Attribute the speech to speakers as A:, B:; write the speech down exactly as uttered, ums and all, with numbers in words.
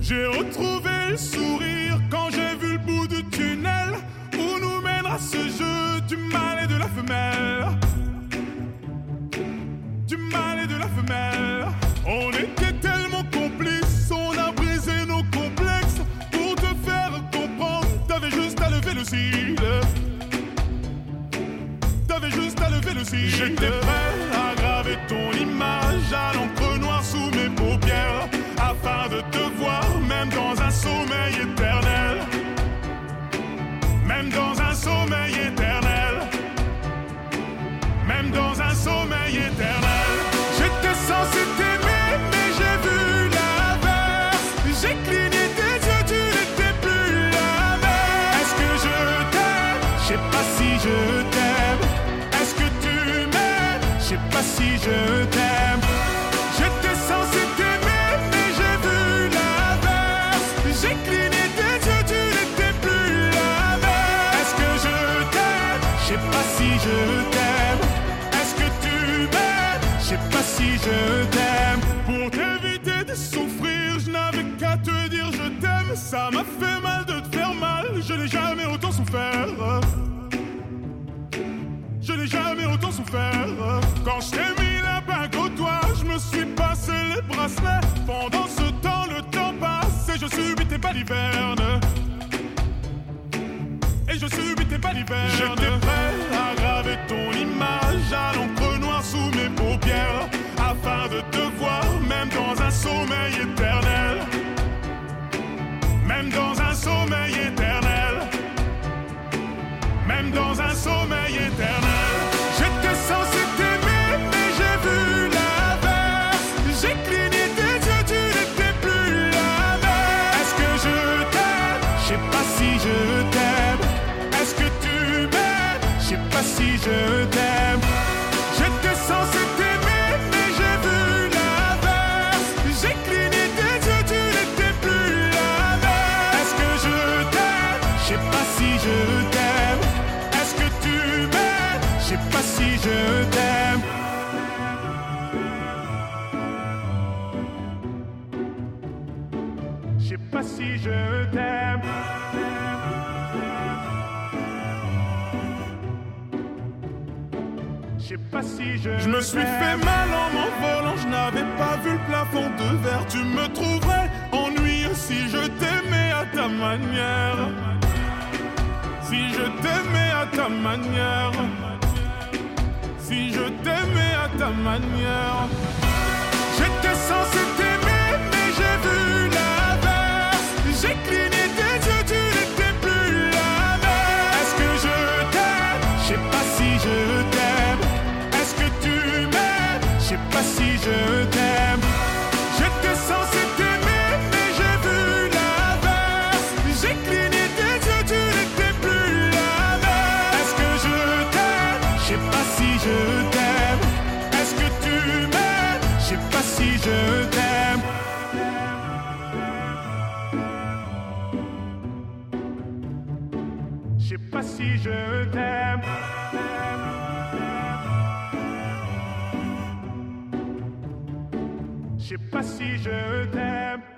A: J'ai retrouvé le sourire quand j'ai vu le bout du tunnel où nous mènera ce jeu du mâle et de la femelle. Du mâle et de la femelle. On était tellement complices, on a brisé nos complexes. Pour te faire comprendre, t'avais juste à lever le cil. T'avais juste à lever le cil. J'étais prêt à graver ton image à l'encre noire sous mes paupières, afin de te voir même dans un sommeil éternel. Même dans un sommeil éternel. Même dans un sommeil éternel. J'étais censé t'aimer mais j'ai vu l'inverse. J'ai cligné tes yeux, tu n'étais plus la même. Est-ce que je t'aime? Je sais pas si je t'aime. Est-ce que tu m'aimes? Je sais pas si je t'aime. J'étais censé t'aimer mais j'ai vu l'inverse. J'ai cligné tes yeux, tu n'étais plus la même. Est-ce que je t'aime? Je sais pas si je t'aime. Est-ce que tu m'aimes? Je sais pas si je t'aime. Pour t'éviter de souffrir, je n'avais qu'à te dire je t'aime. Ça m'a fait mal de te faire mal, je n'ai jamais autant souffert. Je n'ai jamais autant souffert. Quand je t'ai mis la bague au doigt, je me suis passé les bracelets. Pendant ce temps, le temps passe et je subis tes balivernes. Et je subis tes balivernes. J'étais prêt à graver ton image à l'encre noire sous mes paupières, afin de te voir même dans un sommeil éternel. Même dans un sommeil éternel. Même dans un sommeil éternel. J'étais censé t'aimer mais j'ai vu l'inverse. J'ai cligné tes yeux, tu n'étais plus la même. Est-ce que je t'aime? Je sais pas si je t'aime. Est-ce que tu m'aimes? Je sais pas si je t'aime. J'étais censé t'aimer mais j'ai vu l'inverse. J'ai cligné tes yeux, tu n'étais plus la même. Est-ce que je t'aime? Je sais pas si je t'aime. Est-ce que tu m'aimes? Je sais pas si je t'aime. Je sais pas si je t'aime. Je sais pas si je Je me suis fait mal en m'envolant, je n'avais pas vu le plafond de verre. Tu me trouverais ennuyeux si je t'aimais à ta manière. Si je t'aimais à ta manière. Si je t'aimais à ta manière. J'étais censé t'aimer mais j'ai vu l'inverse. J'ai cligné tes yeux, tu n'étais plus la même. Est-ce que je t'aime? Je sais pas si je t'aime. Est-ce que tu m'aimes? Je sais pas si je t'aime. J'étais censé t'aimer mais j'ai vu l'inverse. J'ai cligné tes yeux, tu n'étais plus la même. Est-ce que je t'aime? Je sais pas si je t'aime. Est-ce que tu m'aimes? Je sais pas si je t'aime. Je sais pas si je t'aime. Je sais pas si je t'aime.